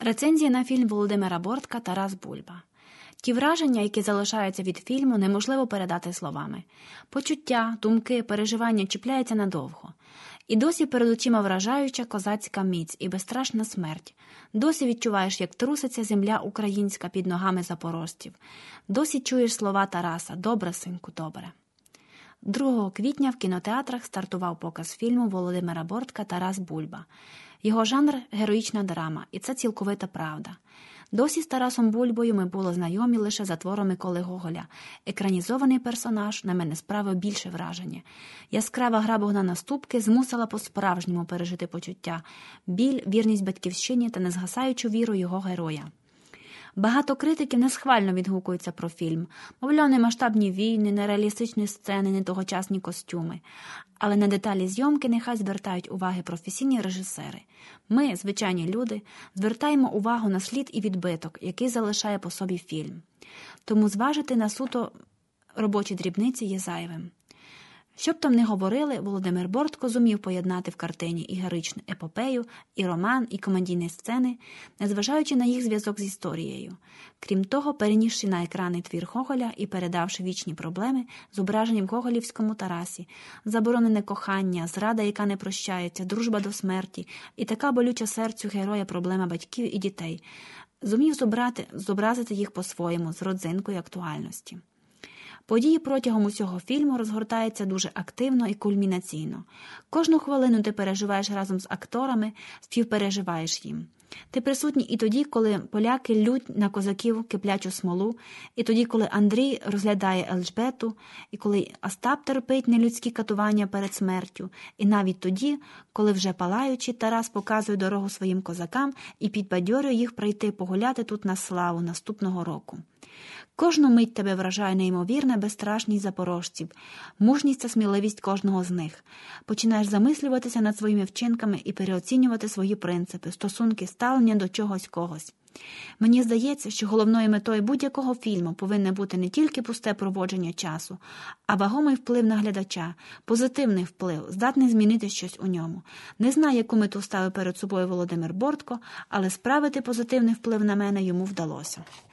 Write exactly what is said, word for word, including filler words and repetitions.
Рецензія на фільм Володимира Бортка «Тарас Бульба». Ті враження, які залишаються від фільму, неможливо передати словами. Почуття, думки, переживання чіпляються надовго. І досі перед очима вражаюча козацька міць і безстрашна смерть. Досі відчуваєш, як труситься земля українська під ногами запорожців. Досі чуєш слова Тараса «Добре, синку, добре». другого квітня в кінотеатрах стартував показ фільму Володимира Бортка «Тарас Бульба». Його жанр – героїчна драма, і це цілковита правда. Досі з Тарасом Бульбою ми були знайомі лише за твором Миколи Гоголя. Екранізований персонаж на мене справив більше враження. Яскрава гра Богдана Ступки змусила по-справжньому пережити почуття, біль, вірність батьківщині та незгасаючу віру його героя. Багато критиків несхвально відгукуються про фільм. Мовляв, не масштабні війни, нереалістичні сцени, не тогочасні костюми. Але на деталі зйомки нехай звертають уваги професійні режисери. Ми, звичайні люди, звертаємо увагу на слід і відбиток, який залишає по собі фільм. Тому зважити на суто робочі дрібниці є зайвим. Що б там не говорили, Володимир Бортко зумів поєднати в картині і героїчну епопею, і роман, і комедійні сцени, незважаючи на їх зв'язок з історією. Крім того, перенісши на екрани твір Гоголя і передавши вічні проблеми, зображені в гоголівському Тарасі, заборонене кохання, зрада, яка не прощається, дружба до смерті і така болюча серцю героя проблема батьків і дітей, зумів зобрати, зобразити їх по-своєму, з родзинкою актуальності. Події протягом усього фільму розгортаються дуже активно і кульмінаційно. Кожну хвилину ти переживаєш разом з акторами, співпереживаєш їм. Ти присутній і тоді, коли поляки лють на козаків киплячу смолу, і тоді, коли Андрій розглядає Ельжбету, і коли Остап терпить нелюдські катування перед смертю, і навіть тоді, коли вже палаючи, Тарас показує дорогу своїм козакам і підбадьорює їх прийти погуляти тут на славу наступного року. Кожну мить тебе вражає неймовірна безстрашність запорожців, мужність та сміливість кожного з них. Починаєш замислюватися над своїми вчинками і переоцінювати свої принципи, стосунки, ставлення до чогось когось. Мені здається, що головною метою будь-якого фільму повинне бути не тільки пусте проводження часу, а вагомий вплив на глядача, позитивний вплив, здатний змінити щось у ньому. Не знаю, яку мету ставив перед собою Володимир Бортко, але справити позитивний вплив на мене йому вдалося.